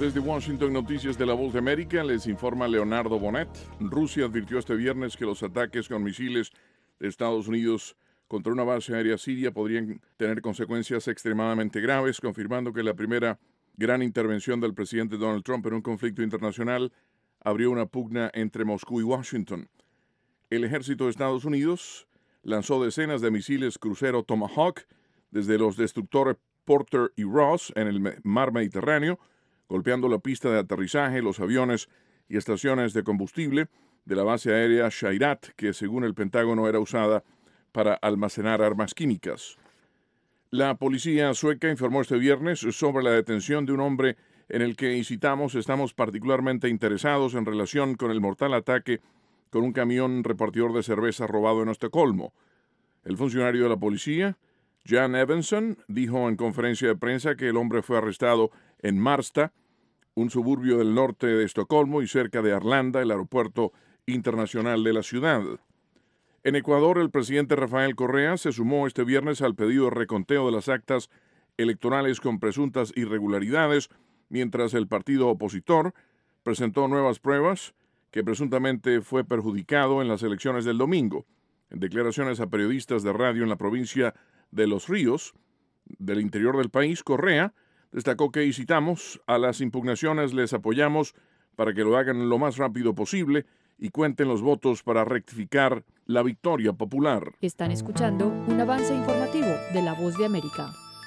Desde Washington, Noticias de la Voz de América, les informa Leonardo Bonet. Rusia advirtió este viernes que los ataques con misiles de Estados Unidos contra una base aérea siria podrían tener consecuencias extremadamente graves, confirmando que la primera gran intervención del presidente Donald Trump en un conflicto internacional abrió una pugna entre Moscú y Washington. El ejército de Estados Unidos lanzó decenas de misiles crucero Tomahawk desde los destructores Porter y Ross en el mar Mediterráneo, golpeando la pista de aterrizaje, los aviones y estaciones de combustible de la base aérea Shayrat, que según el Pentágono era usada para almacenar armas químicas. La policía sueca informó este viernes sobre la detención de un hombre en el que, y citamos, estamos particularmente interesados en relación con el mortal ataque con un camión repartidor de cerveza robado en Estocolmo. El funcionario de la policía, Jan Evanson, dijo en conferencia de prensa que el hombre fue arrestado en Marsta, un suburbio del norte de Estocolmo y cerca de Arlanda, el aeropuerto internacional de la ciudad. En Ecuador, el presidente Rafael Correa se sumó este viernes al pedido de reconteo de las actas electorales con presuntas irregularidades, mientras el partido opositor presentó nuevas pruebas que presuntamente fue perjudicado en las elecciones del domingo. En declaraciones a periodistas de radio en la provincia de Los Ríos, del interior del país, Correa destacó que, y citamos, a las impugnaciones les apoyamos para que lo hagan lo más rápido posible y cuenten los votos para rectificar la victoria popular. Están escuchando un avance informativo de La Voz de América.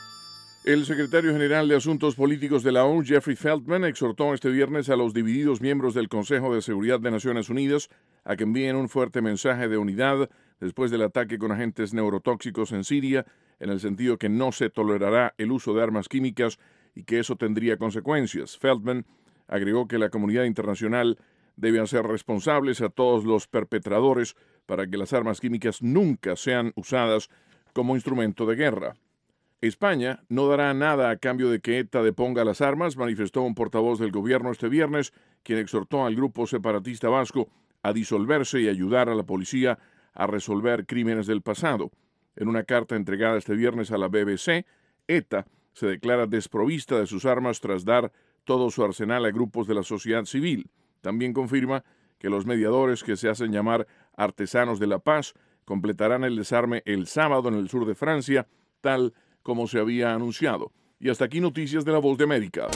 El secretario general de Asuntos Políticos de la ONU, Jeffrey Feltman, exhortó este viernes a los divididos miembros del Consejo de Seguridad de Naciones Unidas a que envíen un fuerte mensaje de unidad después del ataque con agentes neurotóxicos en Siria, en el sentido que no se tolerará el uso de armas químicas y que eso tendría consecuencias. Feltman agregó que la comunidad internacional debe hacer responsables a todos los perpetradores para que las armas químicas nunca sean usadas como instrumento de guerra. España no dará nada a cambio de que ETA deponga las armas, manifestó un portavoz del gobierno este viernes, quien exhortó al grupo separatista vasco a disolverse y ayudar a la policía a resolver crímenes del pasado. En una carta entregada este viernes a la BBC, ETA se declara desprovista de sus armas tras dar todo su arsenal a grupos de la sociedad civil. También confirma que los mediadores, que se hacen llamar artesanos de la paz, completarán el desarme el sábado en el sur de Francia, tal como se había anunciado. Y hasta aquí Noticias de la Voz de América.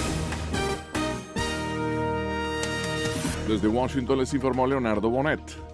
Desde Washington les informó Leonardo Bonet.